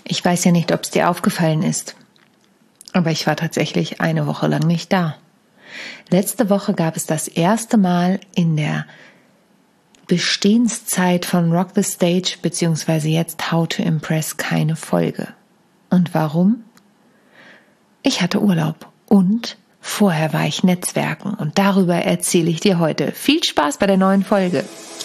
Ich weiß ja nicht, ob es dir aufgefallen ist, aber ich war tatsächlich eine Woche lang nicht da. Letzte Woche gab es das erste Mal in der Bestehenszeit von Rock the Stage bzw. jetzt How to Impress keine Folge. Und warum? Ich hatte Urlaub und vorher war ich Netzwerken und darüber erzähle ich dir heute. Viel Spaß bei der neuen Folge.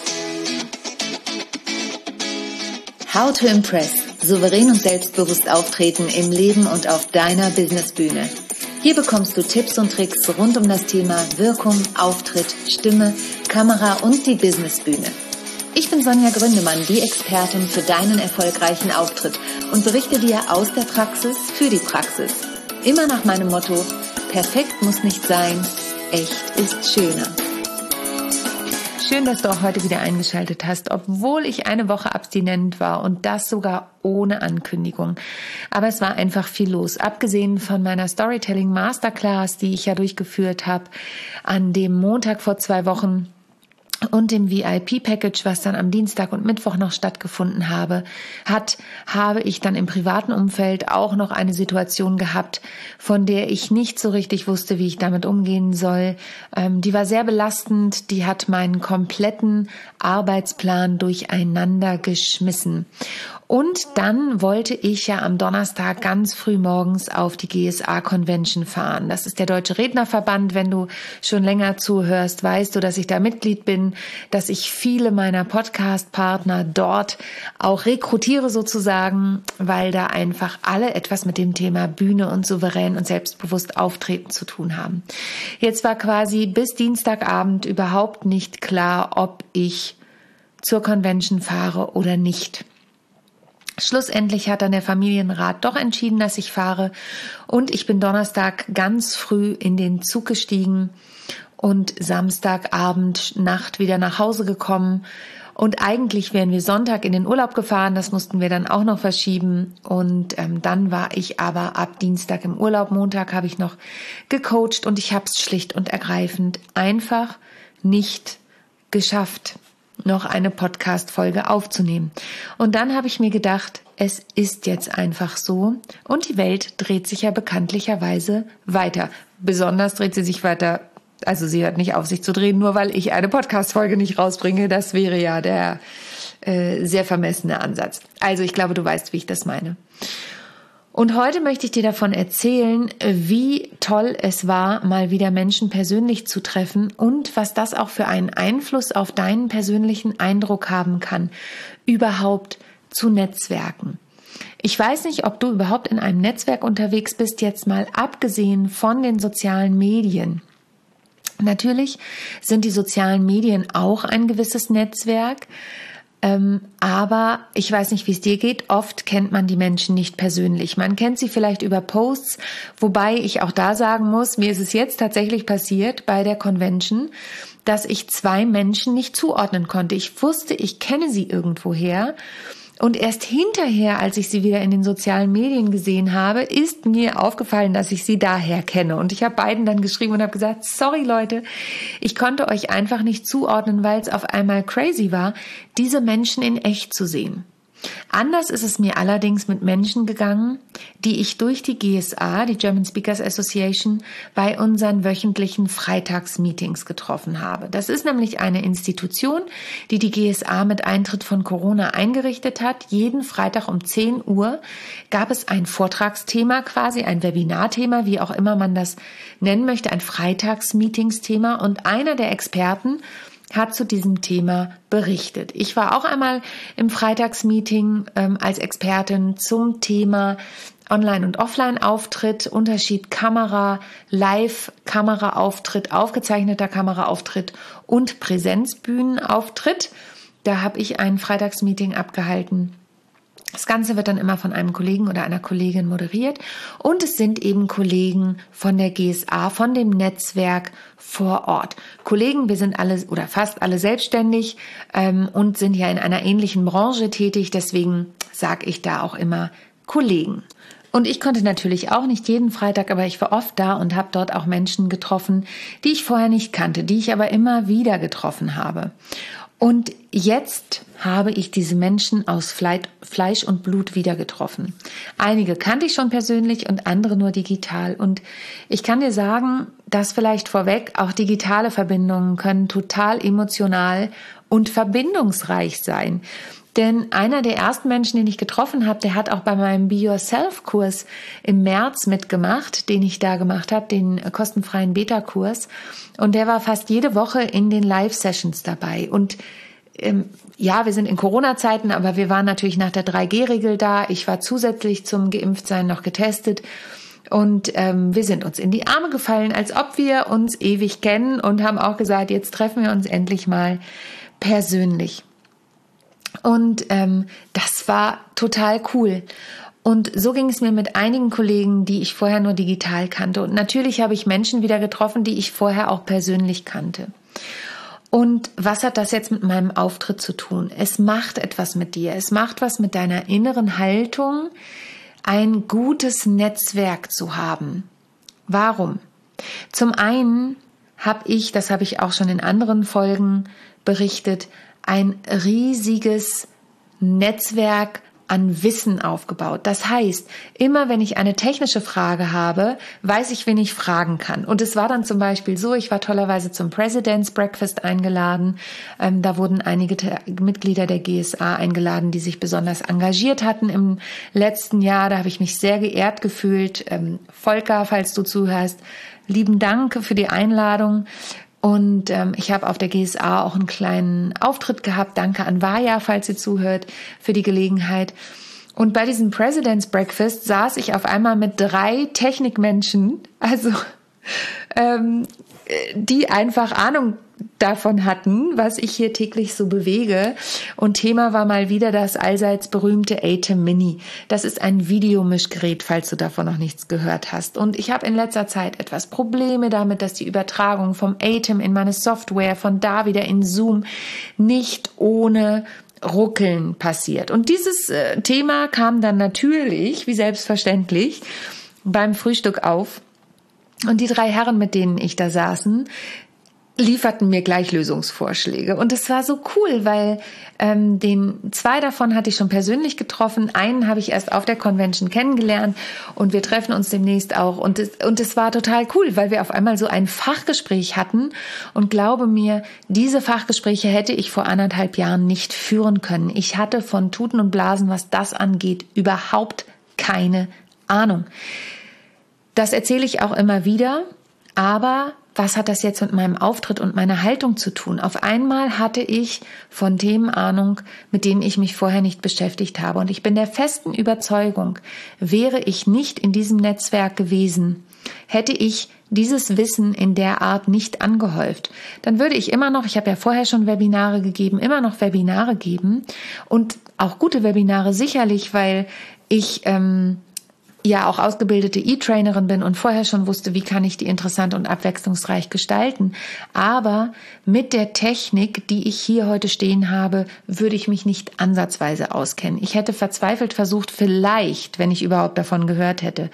How to Impress. Souverän und selbstbewusst auftreten im Leben und auf deiner Businessbühne. Hier bekommst du Tipps und Tricks rund um das Thema Wirkung, Auftritt, Stimme, Kamera und die Businessbühne. Ich bin Sonja Gründemann, die Expertin für deinen erfolgreichen Auftritt und berichte dir aus der Praxis für die Praxis. Immer nach meinem Motto: perfekt muss nicht sein, echt ist schöner. Schön, dass du auch heute wieder eingeschaltet hast, obwohl ich eine Woche abstinent war und das sogar ohne Ankündigung. Aber es war einfach viel los. Abgesehen von meiner Storytelling Masterclass, die ich ja durchgeführt habe, an dem Montag vor 2 Wochen und dem VIP-Package, was dann am Dienstag und Mittwoch noch stattgefunden habe ich dann im privaten Umfeld auch noch eine Situation gehabt, von der ich nicht so richtig wusste, wie ich damit umgehen soll. Die war sehr belastend, die hat meinen kompletten Arbeitsplan durcheinander geschmissen. Und dann wollte ich ja am Donnerstag ganz früh morgens auf die GSA-Convention fahren. Das ist der Deutsche Rednerverband. Wenn du schon länger zuhörst, weißt du, dass ich da Mitglied bin, dass ich viele meiner Podcast-Partner dort auch rekrutiere sozusagen, weil da einfach alle etwas mit dem Thema Bühne und souverän und selbstbewusst auftreten zu tun haben. Jetzt war quasi bis Dienstagabend überhaupt nicht klar, ob ich zur Convention fahre oder nicht. Schlussendlich hat dann der Familienrat doch entschieden, dass ich fahre, und ich bin Donnerstag ganz früh in den Zug gestiegen und Samstagabend, Nacht wieder nach Hause gekommen. Und eigentlich wären wir Sonntag in den Urlaub gefahren, das mussten wir dann auch noch verschieben. Und dann war ich aber ab Dienstag im Urlaub. Montag habe ich noch gecoacht und ich habe es schlicht und ergreifend einfach nicht geschafft, noch eine Podcast-Folge aufzunehmen. Und dann habe ich mir gedacht, es ist jetzt einfach so und die Welt dreht sich ja bekanntlicherweise weiter. Besonders dreht sie sich weiter, also sie hört nicht auf, sich zu drehen, nur weil ich eine Podcast-Folge nicht rausbringe. Das wäre ja der sehr vermessene Ansatz. Also ich glaube, du weißt, wie ich das meine. Und heute möchte ich dir davon erzählen, wie toll es war, mal wieder Menschen persönlich zu treffen und was das auch für einen Einfluss auf deinen persönlichen Eindruck haben kann, überhaupt zu netzwerken. Ich weiß nicht, ob du überhaupt in einem Netzwerk unterwegs bist, jetzt mal abgesehen von den sozialen Medien. Natürlich sind die sozialen Medien auch ein gewisses Netzwerk, aber ich weiß nicht, wie es dir geht. Oft kennt man die Menschen nicht persönlich. Man kennt sie vielleicht über Posts, wobei ich auch da sagen muss, mir ist es jetzt tatsächlich passiert bei der Convention, dass ich 2 Menschen nicht zuordnen konnte. Ich wusste, ich kenne sie irgendwoher. Und erst hinterher, als ich sie wieder in den sozialen Medien gesehen habe, ist mir aufgefallen, dass ich sie daher kenne. Und ich habe beiden dann geschrieben und habe gesagt, sorry Leute, ich konnte euch einfach nicht zuordnen, weil es auf einmal crazy war, diese Menschen in echt zu sehen. Anders ist es mir allerdings mit Menschen gegangen, die ich durch die GSA, die German Speakers Association, bei unseren wöchentlichen Freitagsmeetings getroffen habe. Das ist nämlich eine Institution, die die GSA mit Eintritt von Corona eingerichtet hat. Jeden Freitag um 10 Uhr gab es ein Vortragsthema, quasi ein Webinarthema, wie auch immer man das nennen möchte, ein Freitagsmeetingsthema, und einer der Experten hat zu diesem Thema berichtet. Ich war auch einmal im Freitagsmeeting als Expertin zum Thema Online- und Offline-Auftritt, Unterschied Kamera, Live-Kameraauftritt, aufgezeichneter Kameraauftritt und Präsenzbühnenauftritt. Da habe ich ein Freitagsmeeting abgehalten. Das Ganze wird dann immer von einem Kollegen oder einer Kollegin moderiert, und es sind eben Kollegen von der GSA, von dem Netzwerk vor Ort. Kollegen, wir sind alle oder fast alle selbstständig und sind ja in einer ähnlichen Branche tätig, deswegen sage ich da auch immer Kollegen. Und ich konnte natürlich auch nicht jeden Freitag, aber ich war oft da und habe dort auch Menschen getroffen, die ich vorher nicht kannte, die ich aber immer wieder getroffen habe. Und jetzt habe ich diese Menschen aus Fleisch und Blut wieder getroffen. Einige kannte ich schon persönlich und andere nur digital. Und ich kann dir sagen, das vielleicht vorweg, auch digitale Verbindungen können total emotional und verbindungsreich sein. Denn einer der ersten Menschen, den ich getroffen habe, der hat auch bei meinem Be Yourself-Kurs im März mitgemacht, den ich da gemacht habe, den kostenfreien Beta-Kurs. Und der war fast jede Woche in den Live-Sessions dabei. Und ja, wir sind in Corona-Zeiten, aber wir waren natürlich nach der 3G-Regel da. Ich war zusätzlich zum Geimpftsein noch getestet. Und wir sind uns in die Arme gefallen, als ob wir uns ewig kennen und haben auch gesagt, jetzt treffen wir uns endlich mal persönlich. Und das war total cool. Und so ging es mir mit einigen Kollegen, die ich vorher nur digital kannte. Und natürlich habe ich Menschen wieder getroffen, die ich vorher auch persönlich kannte. Und was hat das jetzt mit meinem Auftritt zu tun? Es macht etwas mit dir. Es macht was mit deiner inneren Haltung, ein gutes Netzwerk zu haben. Warum? Zum einen habe ich, das habe ich auch schon in anderen Folgen berichtet, ein riesiges Netzwerk an Wissen aufgebaut. Das heißt, immer wenn ich eine technische Frage habe, weiß ich, wen ich fragen kann. Und es war dann zum Beispiel so, ich war tollerweise zum President's Breakfast eingeladen. Da wurden einige Mitglieder der GSA eingeladen, die sich besonders engagiert hatten im letzten Jahr. Da habe ich mich sehr geehrt gefühlt. Volker, falls du zuhörst, lieben Dank für die Einladung. Und ich habe auf der GSA auch einen kleinen Auftritt gehabt. Danke an Vaja, falls sie zuhört, für die Gelegenheit. Und bei diesem President's Breakfast saß ich auf einmal mit 3 Technikmenschen, also die einfach Ahnung davon hatten, was ich hier täglich so bewege. Und Thema war mal wieder das allseits berühmte ATEM Mini. Das ist ein Videomischgerät, falls du davon noch nichts gehört hast. Und ich habe in letzter Zeit etwas Probleme damit, dass die Übertragung vom ATEM in meine Software, von da wieder in Zoom, nicht ohne Ruckeln passiert. Und dieses Thema kam dann natürlich, wie selbstverständlich, beim Frühstück auf. Und die 3 Herren, mit denen ich da saßen, lieferten mir gleich Lösungsvorschläge. Und es war so cool, weil 2 davon hatte ich schon persönlich getroffen. Einen habe ich erst auf der Convention kennengelernt und wir treffen uns demnächst auch. Und es war total cool, weil wir auf einmal so ein Fachgespräch hatten. Und glaube mir, diese Fachgespräche hätte ich vor 1,5 Jahren nicht führen können. Ich hatte von Tuten und Blasen, was das angeht, überhaupt keine Ahnung. Das erzähle ich auch immer wieder, aber was hat das jetzt mit meinem Auftritt und meiner Haltung zu tun? Auf einmal hatte ich von Themen Ahnung, mit denen ich mich vorher nicht beschäftigt habe. Und ich bin der festen Überzeugung, wäre ich nicht in diesem Netzwerk gewesen, hätte ich dieses Wissen in der Art nicht angehäuft, dann würde ich immer noch, ich habe ja vorher schon Webinare gegeben, immer noch Webinare geben und auch gute Webinare sicherlich, weil ich ja auch ausgebildete E-Trainerin bin und vorher schon wusste, wie kann ich die interessant und abwechslungsreich gestalten. Aber mit der Technik, die ich hier heute stehen habe, würde ich mich nicht ansatzweise auskennen. Ich hätte verzweifelt versucht, vielleicht, wenn ich überhaupt davon gehört hätte,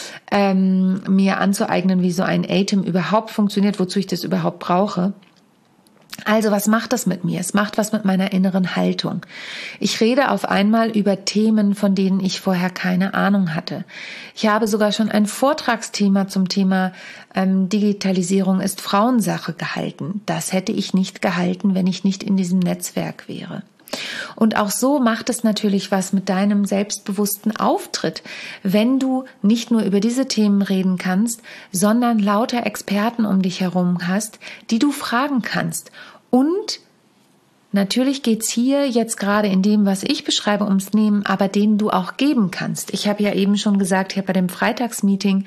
mir anzueignen, wie so ein ATEM überhaupt funktioniert, wozu ich das überhaupt brauche. Also was macht das mit mir? Es macht was mit meiner inneren Haltung. Ich rede auf einmal über Themen, von denen ich vorher keine Ahnung hatte. Ich habe sogar schon ein Vortragsthema zum Thema Digitalisierung ist Frauensache gehalten. Das hätte ich nicht gehalten, wenn ich nicht in diesem Netzwerk wäre. Und auch so macht es natürlich was mit deinem selbstbewussten Auftritt, wenn du nicht nur über diese Themen reden kannst, sondern lauter Experten um dich herum hast, die du fragen kannst. Und natürlich geht's hier jetzt gerade in dem, was ich beschreibe, ums Nehmen, aber denen du auch geben kannst. Ich habe ja eben schon gesagt, ich habe bei dem Freitagsmeeting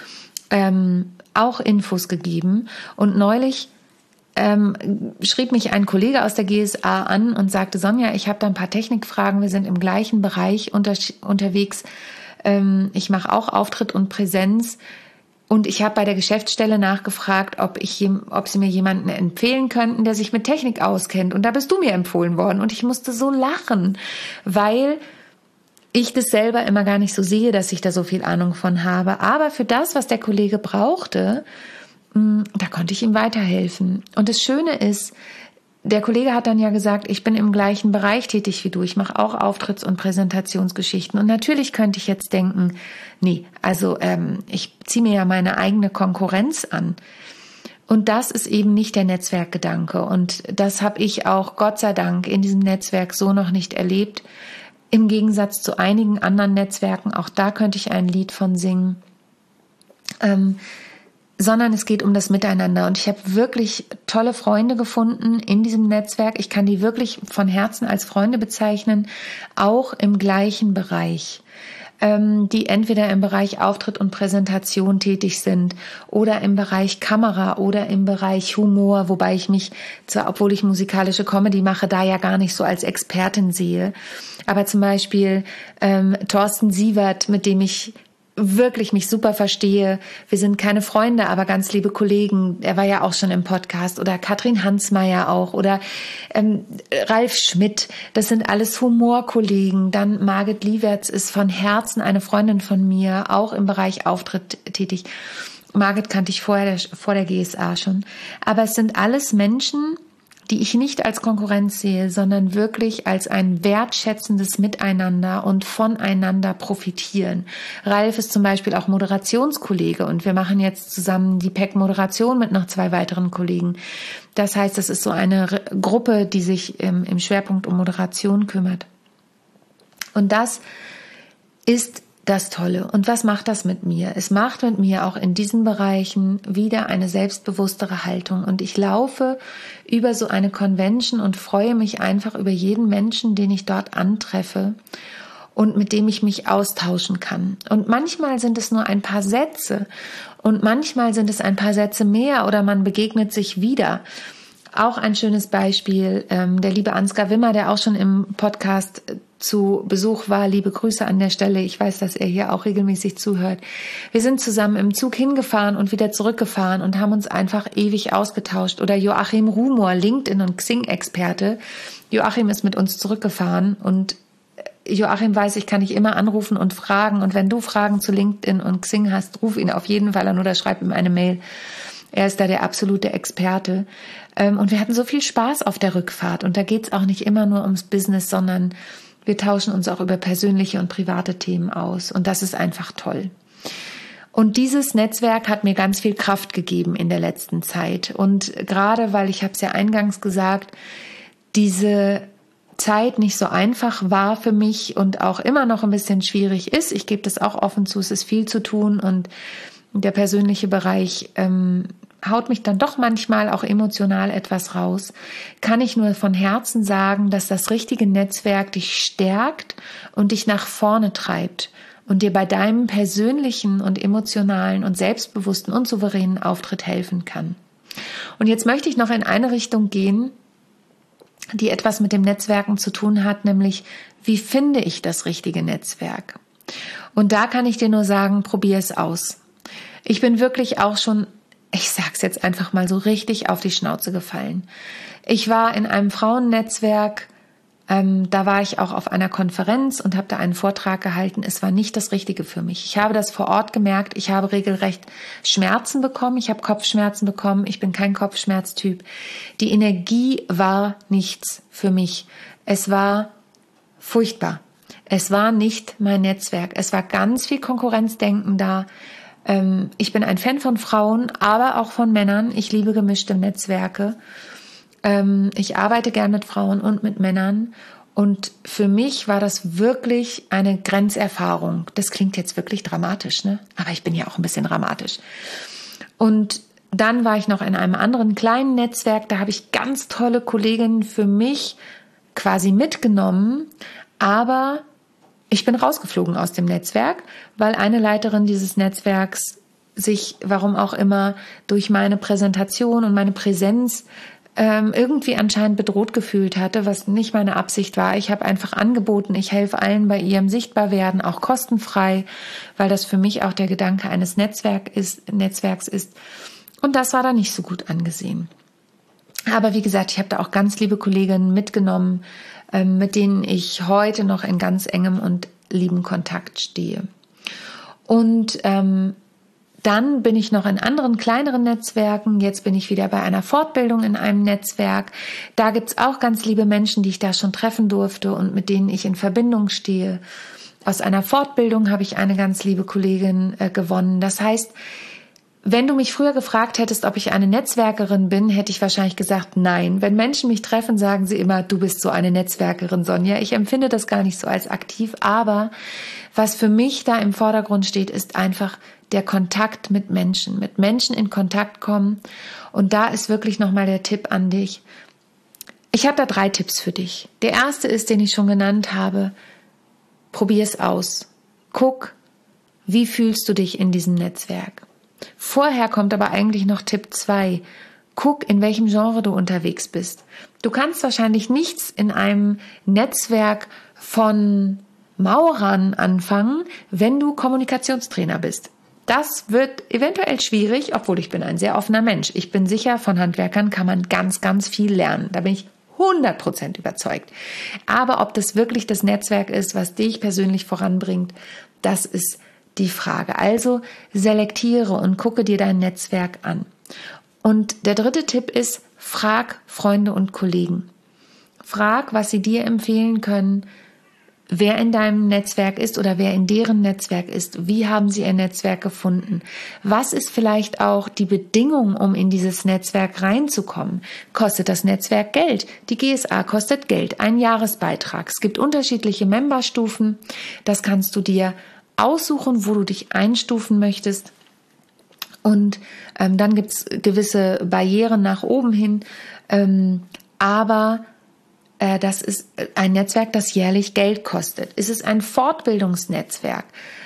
auch Infos gegeben und neulich schrieb mich ein Kollege aus der GSA an und sagte, Sonja, ich habe da ein paar Technikfragen, wir sind im gleichen Bereich unterwegs, ich mache auch Auftritt und Präsenz und ich habe bei der Geschäftsstelle nachgefragt, ob sie mir jemanden empfehlen könnten, der sich mit Technik auskennt und da bist du mir empfohlen worden und ich musste so lachen, weil ich das selber immer gar nicht so sehe, dass ich da so viel Ahnung von habe, aber für das, was der Kollege brauchte, da konnte ich ihm weiterhelfen. Und das Schöne ist, der Kollege hat dann ja gesagt, ich bin im gleichen Bereich tätig wie du. Ich mache auch Auftritts- und Präsentationsgeschichten. Und natürlich könnte ich jetzt denken, nee, also ich ziehe mir ja meine eigene Konkurrenz an. Und das ist eben nicht der Netzwerkgedanke. Und das habe ich auch, Gott sei Dank, in diesem Netzwerk so noch nicht erlebt. Im Gegensatz zu einigen anderen Netzwerken, auch da könnte ich ein Lied von singen. Sondern es geht um das Miteinander. Und ich habe wirklich tolle Freunde gefunden in diesem Netzwerk. Ich kann die wirklich von Herzen als Freunde bezeichnen, auch im gleichen Bereich, die entweder im Bereich Auftritt und Präsentation tätig sind oder im Bereich Kamera oder im Bereich Humor, wobei ich mich, zwar obwohl ich musikalische Comedy mache, da ja gar nicht so als Expertin sehe. Aber zum Beispiel Thorsten Sievert, mit dem ich wirklich mich super verstehe. Wir sind keine Freunde, aber ganz liebe Kollegen. Er war ja auch schon im Podcast. Oder Katrin Hansmeier auch. Oder Ralf Schmidt. Das sind alles Humorkollegen. Dann Margit Liewertz ist von Herzen eine Freundin von mir, auch im Bereich Auftritt tätig. Margit kannte ich vor der GSA schon. Aber es sind alles Menschen, die ich nicht als Konkurrenz sehe, sondern wirklich als ein wertschätzendes Miteinander und voneinander profitieren. Ralf ist zum Beispiel auch Moderationskollege und wir machen jetzt zusammen die PEC-Moderation mit noch 2 weiteren Kollegen. Das heißt, es ist so eine Gruppe, die sich im Schwerpunkt um Moderation kümmert. Und das ist das Tolle. Und was macht das mit mir? Es macht mit mir auch in diesen Bereichen wieder eine selbstbewusstere Haltung. Und ich laufe über so eine Convention und freue mich einfach über jeden Menschen, den ich dort antreffe und mit dem ich mich austauschen kann. Und manchmal sind es nur ein paar Sätze und manchmal sind es ein paar Sätze mehr oder man begegnet sich wieder. Auch ein schönes Beispiel, der liebe Ansgar Wimmer, der auch schon im Podcast zu Besuch war. Liebe Grüße an der Stelle. Ich weiß, dass er hier auch regelmäßig zuhört. Wir sind zusammen im Zug hingefahren und wieder zurückgefahren und haben uns einfach ewig ausgetauscht. Oder Joachim Rumor, LinkedIn- und Xing-Experte. Joachim ist mit uns zurückgefahren und Joachim weiß, ich kann dich immer anrufen und fragen. Und wenn du Fragen zu LinkedIn und Xing hast, ruf ihn auf jeden Fall an oder schreib ihm eine Mail. Er ist da der absolute Experte. Und wir hatten so viel Spaß auf der Rückfahrt. Und da geht's auch nicht immer nur ums Business, sondern wir tauschen uns auch über persönliche und private Themen aus. Und das ist einfach toll. Und dieses Netzwerk hat mir ganz viel Kraft gegeben in der letzten Zeit. Und gerade, weil ich habe es ja eingangs gesagt, diese Zeit nicht so einfach war für mich und auch immer noch ein bisschen schwierig ist. Ich gebe das auch offen zu, es ist viel zu tun und der persönliche Bereich haut mich dann doch manchmal auch emotional etwas raus, kann ich nur von Herzen sagen, dass das richtige Netzwerk dich stärkt und dich nach vorne treibt und dir bei deinem persönlichen und emotionalen und selbstbewussten und souveränen Auftritt helfen kann. Und jetzt möchte ich noch in eine Richtung gehen, die etwas mit dem Netzwerken zu tun hat, nämlich wie finde ich das richtige Netzwerk? Und da kann ich dir nur sagen, probier es aus. Ich bin wirklich auch schon, ich sag's jetzt einfach mal so, richtig auf die Schnauze gefallen. Ich war in einem Frauennetzwerk, da war ich auch auf einer Konferenz und habe da einen Vortrag gehalten. Es war nicht das Richtige für mich. Ich habe das vor Ort gemerkt. Ich habe regelrecht Schmerzen bekommen. Ich habe Kopfschmerzen bekommen. Ich bin kein Kopfschmerztyp. Die Energie war nichts für mich. Es war furchtbar. Es war nicht mein Netzwerk. Es war ganz viel Konkurrenzdenken da. Ich bin ein Fan von Frauen, aber auch von Männern. Ich liebe gemischte Netzwerke. Ich arbeite gern mit Frauen und mit Männern. Und für mich war das wirklich eine Grenzerfahrung. Das klingt jetzt wirklich dramatisch, ne? Aber ich bin ja auch ein bisschen dramatisch. Und dann war ich noch in einem anderen kleinen Netzwerk. Da habe ich ganz tolle Kolleginnen für mich quasi mitgenommen. Aber ich bin rausgeflogen aus dem Netzwerk, weil eine Leiterin dieses Netzwerks sich, warum auch immer, durch meine Präsentation und meine Präsenz irgendwie anscheinend bedroht gefühlt hatte, was nicht meine Absicht war. Ich habe einfach angeboten, ich helfe allen bei ihrem Sichtbarwerden, auch kostenfrei, weil das für mich auch der Gedanke eines Netzwerks ist. Und das war da nicht so gut angesehen. Aber wie gesagt, ich habe da auch ganz liebe Kolleginnen mitgenommen, mit denen ich heute noch in ganz engem und lieben Kontakt stehe. Und dann bin ich noch in anderen kleineren Netzwerken. Jetzt bin ich wieder bei einer Fortbildung in einem Netzwerk. Da gibt's auch ganz liebe Menschen, die ich da schon treffen durfte und mit denen ich in Verbindung stehe. Aus einer Fortbildung habe ich eine ganz liebe Kollegin gewonnen. Das heißt, wenn du mich früher gefragt hättest, ob ich eine Netzwerkerin bin, hätte ich wahrscheinlich gesagt, nein. Wenn Menschen mich treffen, sagen sie immer, du bist so eine Netzwerkerin, Sonja. Ich empfinde das gar nicht so als aktiv, aber was für mich da im Vordergrund steht, ist einfach der Kontakt mit Menschen in Kontakt kommen. Und da ist wirklich nochmal der Tipp an dich. Ich habe da 3 Tipps für dich. Der erste ist, den ich schon genannt habe, probier es aus. Guck, wie fühlst du dich in diesem Netzwerk? Vorher kommt aber eigentlich noch Tipp 2. Guck, in welchem Genre du unterwegs bist. Du kannst wahrscheinlich nichts in einem Netzwerk von Maurern anfangen, wenn du Kommunikationstrainer bist. Das wird eventuell schwierig, obwohl ich bin ein sehr offener Mensch. Ich bin sicher, von Handwerkern kann man ganz, ganz viel lernen. Da bin ich 100% überzeugt. Aber ob das wirklich das Netzwerk ist, was dich persönlich voranbringt, das ist die Frage. Also selektiere und gucke dir dein Netzwerk an. Und der 3. Tipp ist, frag Freunde und Kollegen. Frag, was sie dir empfehlen können, wer in deinem Netzwerk ist oder wer in deren Netzwerk ist. Wie haben sie ihr Netzwerk gefunden? Was ist vielleicht auch die Bedingung, um in dieses Netzwerk reinzukommen? Kostet das Netzwerk Geld? Die GSA kostet Geld, ein Jahresbeitrag. Es gibt unterschiedliche Memberstufen. Das kannst du dir aussuchen, wo du dich einstufen möchtest. Und dann gibt es gewisse Barrieren nach oben hin. Aber das ist ein Netzwerk, das jährlich Geld kostet. Es ist ein Fortbildungsnetzwerk,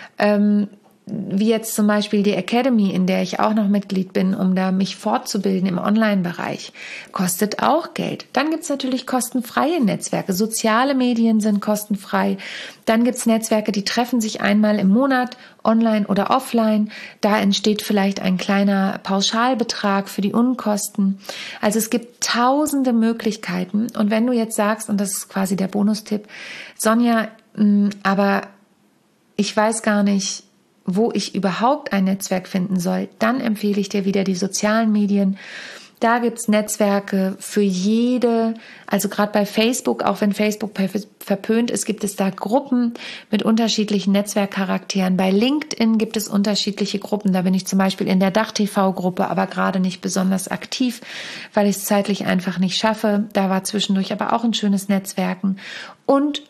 wie jetzt zum Beispiel die Academy, in der ich auch noch Mitglied bin, um da mich fortzubilden im Online-Bereich, kostet auch Geld. Dann gibt's natürlich kostenfreie Netzwerke. Soziale Medien sind kostenfrei. Dann gibt's Netzwerke, die treffen sich einmal im Monat, online oder offline. Da entsteht vielleicht ein kleiner Pauschalbetrag für die Unkosten. Also es gibt tausende Möglichkeiten. Und wenn du jetzt sagst, und das ist quasi der Bonustipp, Sonja, aber ich weiß gar nicht, wo ich überhaupt ein Netzwerk finden soll, dann empfehle ich dir wieder die sozialen Medien. Da gibt's Netzwerke für jede, also gerade bei Facebook, auch wenn Facebook verpönt ist, gibt es da Gruppen mit unterschiedlichen Netzwerkcharakteren. Bei LinkedIn gibt es unterschiedliche Gruppen. Da bin ich zum Beispiel in der Dach-TV-Gruppe, aber gerade nicht besonders aktiv, weil ich es zeitlich einfach nicht schaffe. Da war zwischendurch aber auch ein schönes Netzwerken. Und.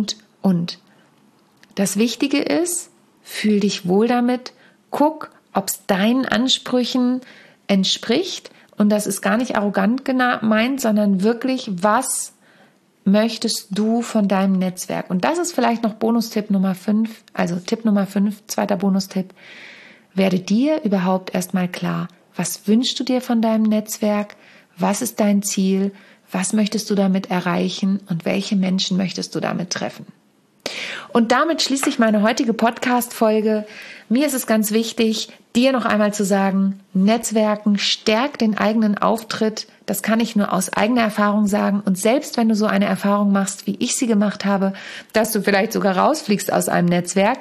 Das Wichtige ist, fühl dich wohl damit, guck, ob es deinen Ansprüchen entspricht. Und das ist gar nicht arrogant gemeint, sondern wirklich, was möchtest du von deinem Netzwerk? Und das ist vielleicht noch Bonustipp Nummer 5, also Tipp Nummer 5, zweiter Bonustipp. Werde dir überhaupt erstmal klar, was wünschst du dir von deinem Netzwerk? Was ist dein Ziel? Was möchtest du damit erreichen? Und welche Menschen möchtest du damit treffen? Und damit schließe ich meine heutige Podcast-Folge. Mir ist es ganz wichtig, dir noch einmal zu sagen, Netzwerken stärkt den eigenen Auftritt. Das kann ich nur aus eigener Erfahrung sagen. Und selbst wenn du so eine Erfahrung machst, wie ich sie gemacht habe, dass du vielleicht sogar rausfliegst aus einem Netzwerk,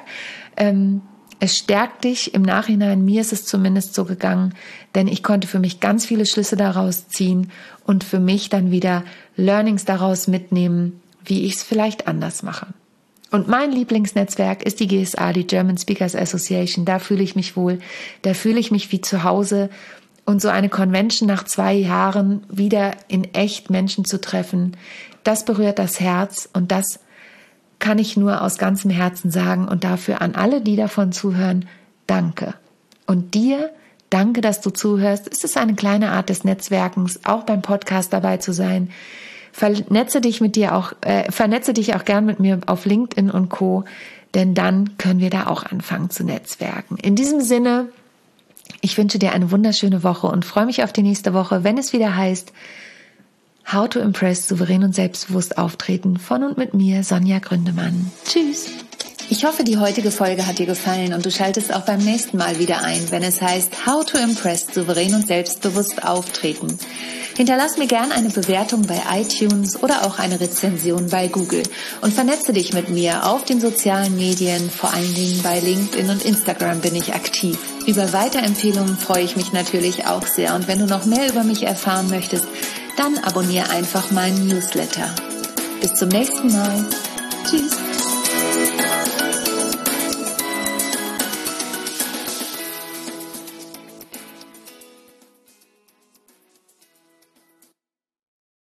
es stärkt dich im Nachhinein. Mir ist es zumindest so gegangen, denn ich konnte für mich ganz viele Schlüsse daraus ziehen und für mich dann wieder Learnings daraus mitnehmen, wie ich es vielleicht anders mache. Und mein Lieblingsnetzwerk ist die GSA, die German Speakers Association. Da fühle ich mich wohl, da fühle ich mich wie zu Hause. Und so eine Convention nach 2 Jahren wieder in echt Menschen zu treffen, das berührt das Herz und das kann ich nur aus ganzem Herzen sagen. Und dafür an alle, die davon zuhören, danke. Und dir, danke, dass du zuhörst. Es ist eine kleine Art des Netzwerkens, auch beim Podcast dabei zu sein. Vernetze dich auch gern mit mir auf LinkedIn und Co., denn dann können wir da auch anfangen zu netzwerken. In diesem Sinne, ich wünsche dir eine wunderschöne Woche und freue mich auf die nächste Woche, wenn es wieder heißt How to Impress, souverän und selbstbewusst auftreten von und mit mir, Sonja Gründemann. Tschüss! Ich hoffe, die heutige Folge hat dir gefallen und du schaltest auch beim nächsten Mal wieder ein, wenn es heißt How to Impress, souverän und selbstbewusst auftreten. Hinterlass mir gern eine Bewertung bei iTunes oder auch eine Rezension bei Google und vernetze dich mit mir auf den sozialen Medien, vor allen Dingen bei LinkedIn und Instagram bin ich aktiv. Über Weiterempfehlungen freue ich mich natürlich auch sehr. Und wenn du noch mehr über mich erfahren möchtest, dann abonniere einfach meinen Newsletter. Bis zum nächsten Mal. Tschüss.